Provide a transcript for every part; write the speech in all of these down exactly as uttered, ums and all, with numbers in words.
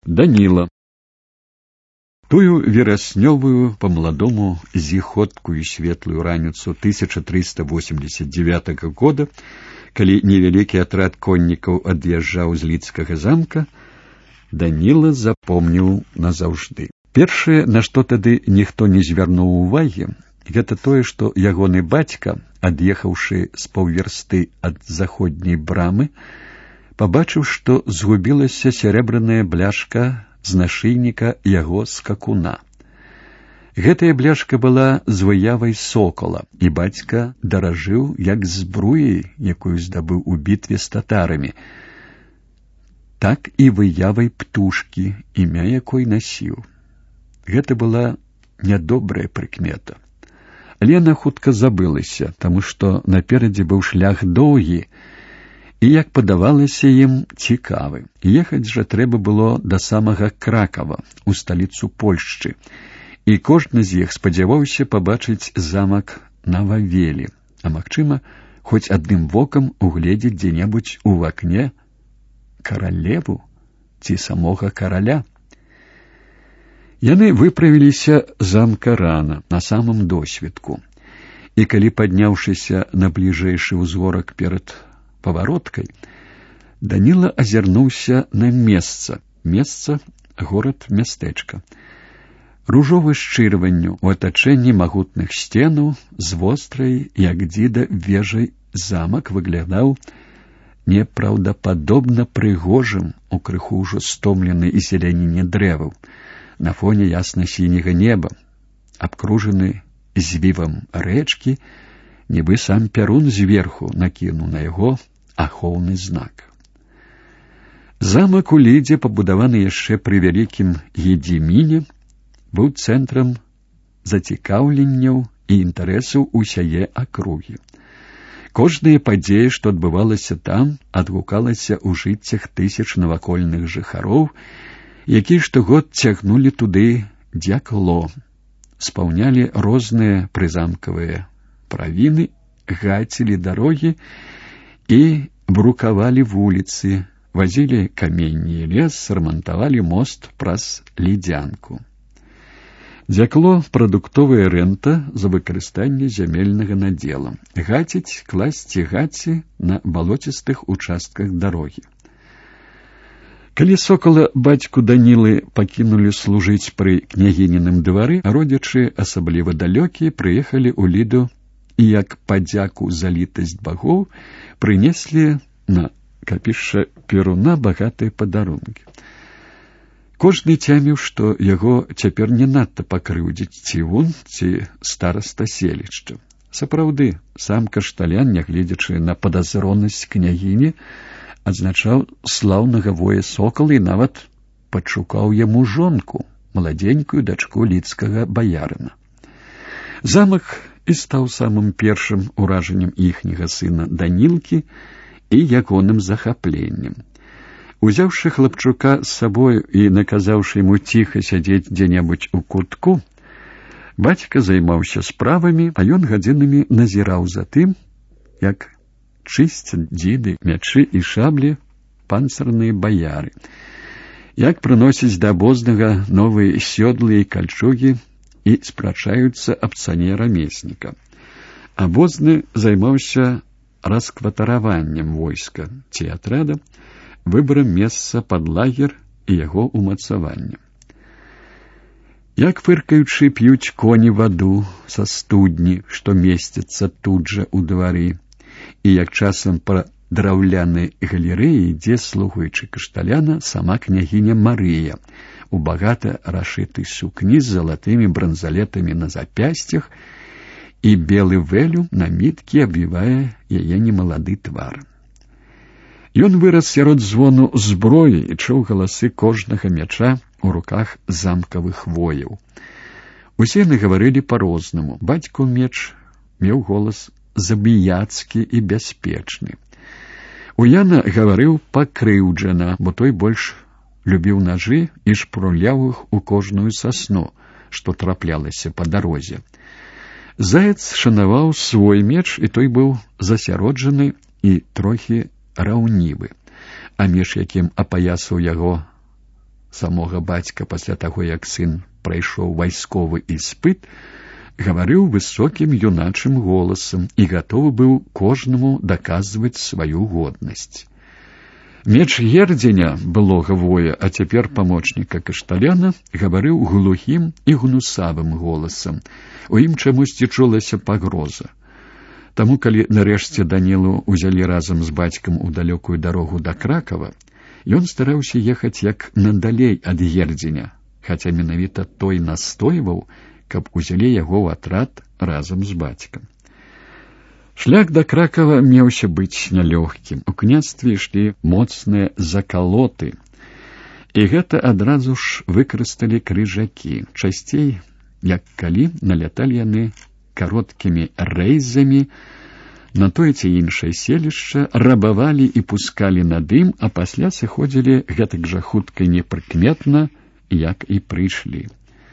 Даніла. Тую вераснёвую па-маладому зіходкую светлую раніцу тысяча трыста восемьдесят девятого года, калі невялікі атрад коннікаў ад'язджаў з Лідскага замка, Даніла запомніў назаўжды. Першае, на што тады ніхто не звярнуў увагі, гэта тое, што ягоны бацька, ад'ехаўшы з паўверсты ад заходняй брамы, пабачыў, што згубілася сярэбраная бляшка з нашыйніка яго скакуна. Гэтая бляшка была з выявай сокала, і бацька даражыў як збруяй, якую здабыў у бітве з татарамі, так і выявай птушкі, імя якой насіў. Гэта была нядобрая прыкмета. Але яна хутка забылася, таму што наперадзе быў шлях доўгі, і, як падавалася ім, цікавы. Ехаць жа трэба было да самага Кракава, у сталіцу Польшчы, і кожны з іх спадзяваўся пабачыць замак на Вавелі, а магчыма, хоць адным вокам угледзець дзе-небудзь у вакне каралеву ці самога караля. Яны выправіліся замка рана, на самым досведку, і калі, падняўшыся на бліжэйшы ўзгорак перад павароткай, Даніла азірнуўся на месца, месца горад-мястэчка. Ружовы шчырванню у атачэнні магутных сценаў з вострай, як дзіда, вежай замак выглядаў непраўдападобна прыгожым у крыху ўжо стомленай і зеляніне дрэваў, на фоне ясна-сіняга неба, абкружаны звівам рэчкі, нібы сам Пярун зверху накінуў на яго ахоўны знак. Замак у Лідзе, пабудаваны яшчэ пры вялікім Гедзіміне, быў цэнтрам зацікаўленняў і інтарэсаў усяе акругі. Кожная падзея, што адбывалася там, адгукалася ў жыццях тысяч навакольных жыхароў, якія штогод цягнулі туды дзякло, спаўнялі розныя прызамкавыя правіны, гацілі дарогі і брукавалі вуліцы, вазілі каменні і лес, рамантавалі мост праз Лідзянку. Дзякло — прадуктовая рэнта за выкарыстанне зямельнага надзела. Гаціць, класці гаці на балоцістых участках дарогі. Калі сокала бацьку Данілы пакінулі служыць пры княгініным двары, родзічы, асабліва далёкія, прыехалі ў Ліду і, як падзяку за літасць багоў, прынеслі на капішча Перуна багатыя падарункі. Кожны цяміў, што яго цяпер не надта пакрыўдзіць цівун ці стараста селішча. Сапраўды, сам кашталян, нягледзячы на падазронасць княгіні, адзначаў слаўнага воя сокала і нават падшукаў яму жонку, маладзенькую дачку лідскага баярына. Замак і стаў самым першым уражаннем іхняга сына Данілкі і ягоным захапленнем. Узяўшы хлапчука з сабою і наказаўшы яму ціха сядзець дзе-небудзь у кутку, бацька займаўся справамі, а ён гадзінамі назіраў за тым, як чысцяць дзіды, мячы і шаблі панцырныя баяры, як прыносяць да абознага новыя сёдлы і кальчугі і спрачаюцца аб цане рамесніка. Абозны займаўся раскватараваннем войска ці атрада, выбарам месца пад лагер і яго умацаваннем. Як фыркаючы п'юць коні ваду са студні, што месціцца тут жа ў двары, і як часам па драўлянай галерэі ідзе, слухаючы кашталяна, сама княгіня Марыя у багата расшытай сукні з залатымі бранзалетамі на запясцях, і белы вэлю на міткі абвівае яе немалады твар. Ён вырас сярод звону зброі і чуў галасы кожнага мяча ў руках замкавых вояў. Усе яны гаварылі па-рознаму. Бацькаў меч меў голас забіяцкі і бяспечны. У Яна гаварыў пакрыўджана, бо той больш любіў нажы і шпруляў іх у кожную сасну, што траплялася па дарозе. Заяц шанаваў свой меч, і той быў засяроджаны і трохі раўнівы, а між якім апаясаў яго самога бацька пасля таго, як сын прайшоў вайсковы іспыт, гаварыў высокім юначым голасам і гатовы быў кожнаму даказваць сваю годнасць. Меч Гердзеня, былога воя, а цяпер памочніка Кашталяна, гаварыў глухім і гнусавым голасам. У ім чамусьці чулася пагроза. Таму, калі нарэшце Данілу ўзялі разам з бацькам у далёкую дарогу да Кракава, ён стараўся ехаць як надалей ад Гердзеня, хаця менавіта той настойваў, каб узялі яго ў атрад разам з бацькам. Шлях да Кракава меўся быць нялёгкім. У княстве ішлі моцныя закалоты, і гэта адразу ж выкарысталі крыжакі. Часцей, як калі, наляталі яны кароткімі рэйзамі на тое ці іншае селішча, рабавалі і пускалі на дым, а пасля сыходзілі гэтак жа хутка і непрыкметна, як і прыйшлі.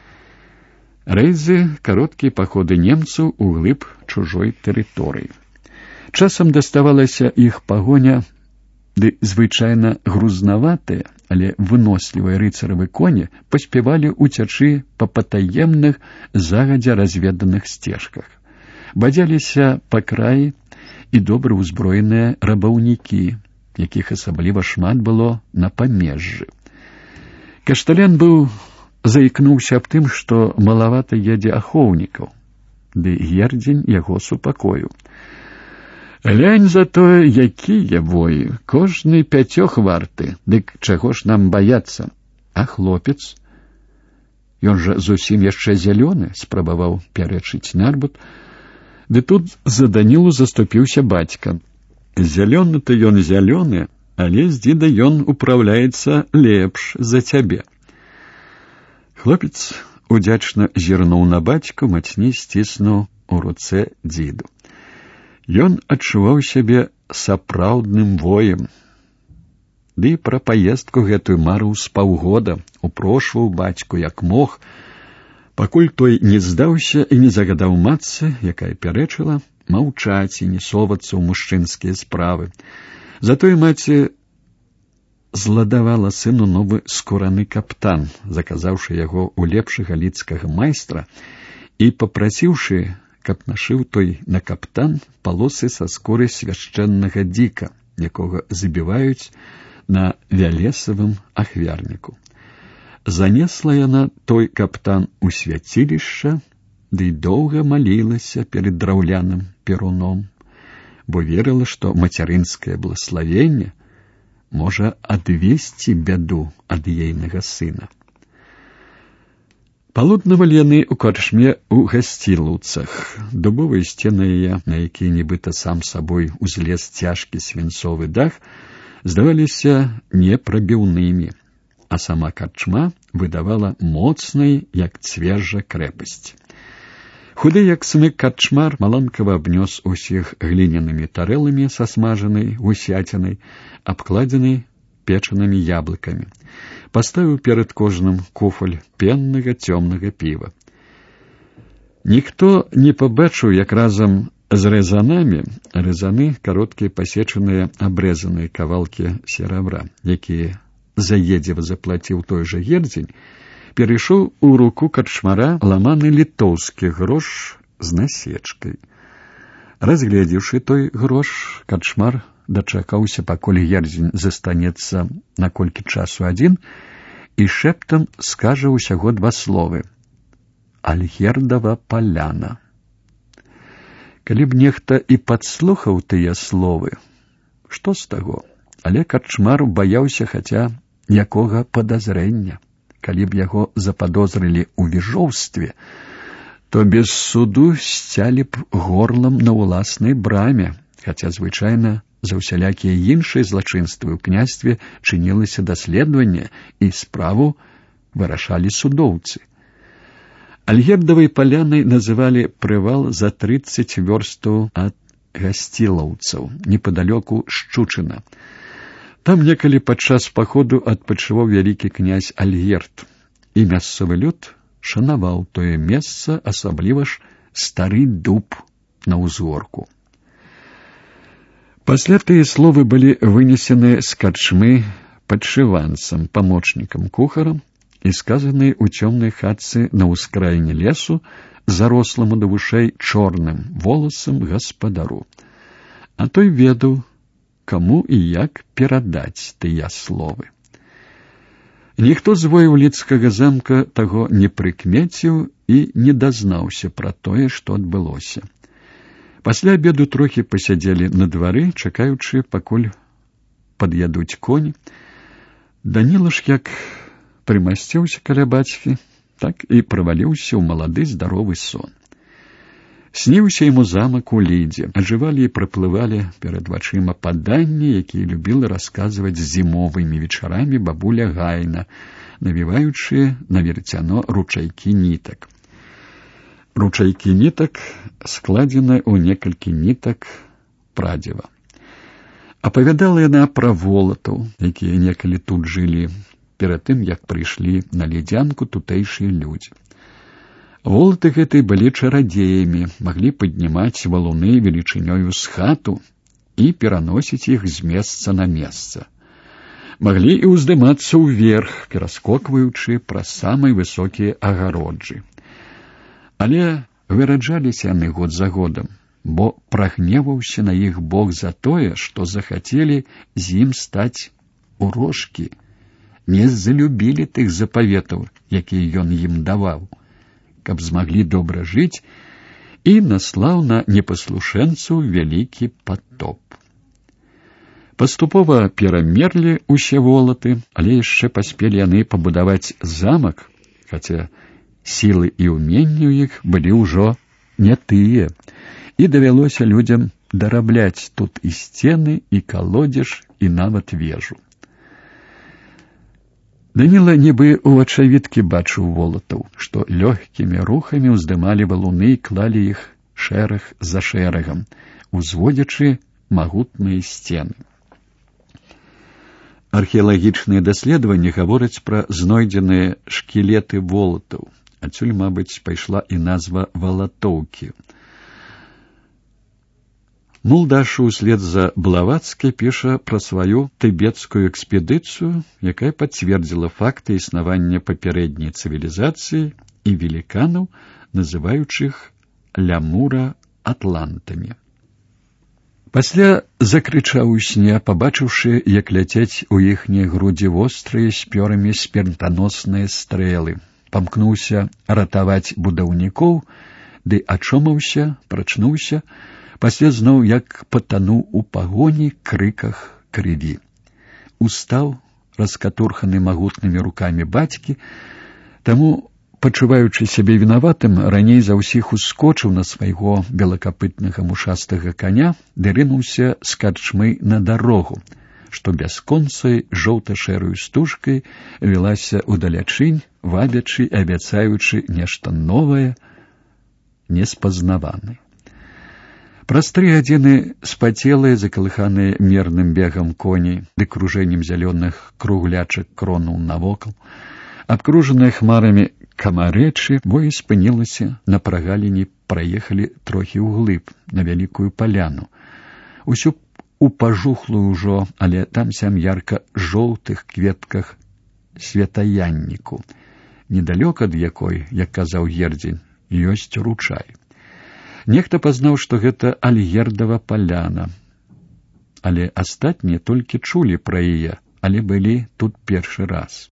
Рэйзы — кароткія паходы немцаў у глыб чужой тэрыторыі. Часам даставалася іх пагоня, ды звычайна грузнаватыя, але вынослівыя рыцаравы коні паспявалі ўцячы па патаемных, загадзя разведаных сцежках. Бадзяліся па краі і добра ўзброеныя рабаўнікі, якіх асабліва шмат было на памежжы. Кашталян быў заікнуўся аб тым, што малавата едзе ахоўнікаў, ды Гердзень яго супакоіў. «Глянь за тое, якія воі, кожны пяцёх варты, дык чаго ж нам баяцца? А хлопец? Ён жа зусім яшчэ зялёны», — спрабаваў пярэчыць Нарбут. Ды тут за Данілу заступіўся бацька. «Зялёны-то ён зялёны, але з дзіда ён упраўляецца лепш за цябе». Хлопец удзячна зірнуў на бацьку, мацней сціснуў у руцэ дзіду. Ён адчуваў сябе сапраўдным воем. Ды пра паездку гэтую марыў з паўгода, упрошваў бацьку як мог, пакуль той не здаўся і не загадаў матцы, якая пярэчыла, маўчаць і не совацца ў мужчынскія справы. Затое маці зладавала сыну новы скураны каптан, заказаўшы яго ў лепшага галіцкага майстра і папрасіўшы, каб нашыў той на каптан палосы са скуры свяшчэннага дзіка, якога забіваюць на вялесавым ахвярніку. Занесла яна той каптан у свяцілішча, ды доўга малілася перад драўляным перуном, бо верыла, што мацярынскае блаславенне можа адвесці бяду ад ейнага сына. Палуднавалі яны ў карчме ў гасцілаўцах. Дубовыя сцены яе, на якія нібыта сам сабой узлез цяжкі свінцовы дах, здаваліся непрабіўнымі, а сама карчма выдавала моцнай, як цвежа, крэпасць. Худы, як смык карчмар, маланкава абнёс усіх глінянымі тарэламі са смажанай гусяцінай, абкладзенай печанымі яблыкамі. Паставіў перад кожным куфаль пеннага цёмнага піва. Ніхто не пабачыў, як разам з рэзанамі рэзаны кароткія пасечаныя абрэзаныя кавалкі серабра, якія заедзева заплаціў той жа Гердзень, перайшоў у руку карчмара ламаны літоўскі грош з насечкай. Разгледзеўшы той грош, карчмар дачакаўся, пакуль Гердзень застанецца на колькі часу адзін, і шэптам скажа ўсяго два словы: «Альгердава паляна». Калі б нехта і падслухаў тыя словы, што з таго? Але карчмар баяўся хаця якога падазрэння. Калі б яго западозрылі ў віжоўстве, то без суду сцялі б горлам на ўласнай браме, хаця звычайна за ўсялякія іншыя злачынствы ў княстве чынілася даследаванне і справу вырашалі судоўцы. Альгердавай палянай называлі прывал за трыццаць вёрстаў ад гасцілаўцаў, непадалёку Шчучына. Там некалі падчас паходу адпачываў вялікі князь Альгерд, і мясцовы люд шанаваў тое месца, асабліва ж стары дуб на ўзгорку. Пасля тыя словы былі вынесены з карчмы падшыванцам, памочнікам кухарам і сказаны ў цёмнай хатцы на ўскраіне лесу заросламу да вушэй чорным воласам гаспадару. А той ведаў, каму і як перадаць тыя словы. Ніхто з воеў-лідскага замка таго не прыкмеціў і не дазнаўся пра тое, што адбылося. Пасля абеду трохі пасядзелі на двары, чакаючы, пакуль пад'ядуць коні. Даніла ж як прымасціўся каля бацькі, так і праваліўся ў малады здаровы сон. Сніўся яму замак у Лідзе, ажывалі і праплывалі перад вачыма паданні, якія любіла расказваць зімовымі вечарамі бабуля Гайна, навіваючы на верцяно ручайкі нітак. Ручайкі нітак складзены ў некалькі нітак прадзева. Апавядала яна пра волатаў, якія некалі тут жылі, перад тым, як прыйшлі на ледзянку тутэйшыя людзі. Волаты гэтай былі чарадзеямі, маглі паднімаць валуны велічынёю з хату і пераносіць іх з месца на месца. Маглі і ўздымацца ўверх, пераскокваючы праз самыя высокія агароджы. Але выраджаліся яны год за годам, бо прагневаўся на іх Бог за тое, што захацелі з ім стаць урошкі, не залюбілі тых запаветаў, якія ён ім даваў, каб змаглі добра жыць, і наслаў на непаслушэнцаў вялікі патоп. Паступова перамерлі ўсе волаты, але яшчэ паспелі яны пабудаваць замак, хаця сілы і ўменні ў іх былі ўжо не тыя, і давялося людзям дарабляць тут і сцены, і калодзеж, і нават вежу. Даніла нібы ў ачавіткі бачыў волатаў, што лёгкімі рухамі ўздымалі валуны і клалі іх шэраг за шэрагам, узводзячы магутныя сцены. Археалагічныя даследаванні гавораць пра знойдзеныя шкілеты волатаў, адсюль, мабыць, пайшла і назва валатоўкі. Мулдашу ўслед за Блавацкай піша пра сваю тыбецкую экспедыцыю, якая пацвердзіла факты існавання папярэдняй цывілізацыі і веліканаў, называючых лямура атлантамі. Пасля закрычаў у сне, пабачыўшы, як ляцяць у іхнія грудзі вострыя спёрамі смертаносныя стрэлы, памкнуўся ратаваць будаўнікоў, ды ачомаўся, прачнуўся, пасля зноў як патануў у пагоні, крыках, крыві. Устаў, раскатурханы магутнымі рукамі бацькі, таму, пачуваючы сябе вінаватым, раней за ўсіх ускочыў на свайго белакапытнага мушастага каня, ды рынуўся з карчмы на дарогу, што бясконцай жоўта-шэраю стужкай вілася ўдалячынь, вабячы і абяцаючы нешта новае, неспазнаванае. Праз тры гадзіны спацелыя, закалыханыя мерным бегам коні ды кружэннем зялёных круглячак кронаў навокал, абкружаныя хмарамі камарэчы, бой спынілася на прагаліне, праехалі трохі ўглыб, на вялікую паляну. Усю у пажухлую ўжо, але там-сям ярка-жоўтых кветках светаянніку, недалёк ад якой, як казаў Гердзень, ёсць ручай. Нехта пазнаў, што гэта Альгердава паляна, але астатнія толькі чулі пра яе, але былі тут першы раз.